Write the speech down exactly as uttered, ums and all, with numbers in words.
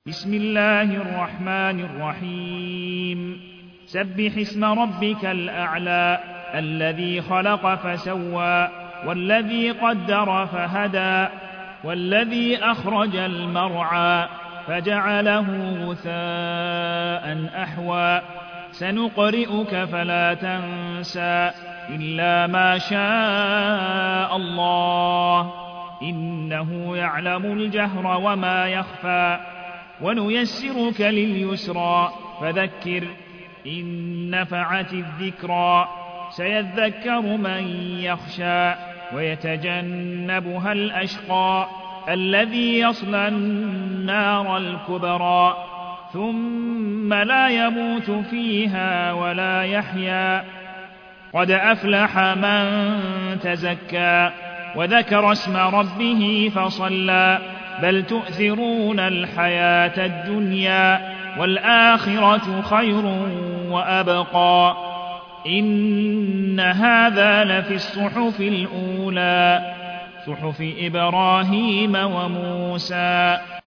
بسم الله الرحمن الرحيم سبح اسم ربك الأعلى الذي خلق فسوى والذي قدر فهدى والذي أخرج المرعى فجعله غثاء أحوى سنقرئك فلا تنسى إلا ما شاء الله إنه يعلم الجهر وما يخفى ونيسرك لليسرى فذكر إن نفعت الذكرى سيذكر من يخشى ويتجنبها الأشقى الذي يصلى النار الكبرى ثم لا يموت فيها ولا يحيا قد أفلح من تزكى وذكر اسم ربه فصلى بل تؤثرون الحياة الدنيا والآخرة خير وأبقى إن هذا لفي الصحف الأولى صحف إبراهيم وموسى.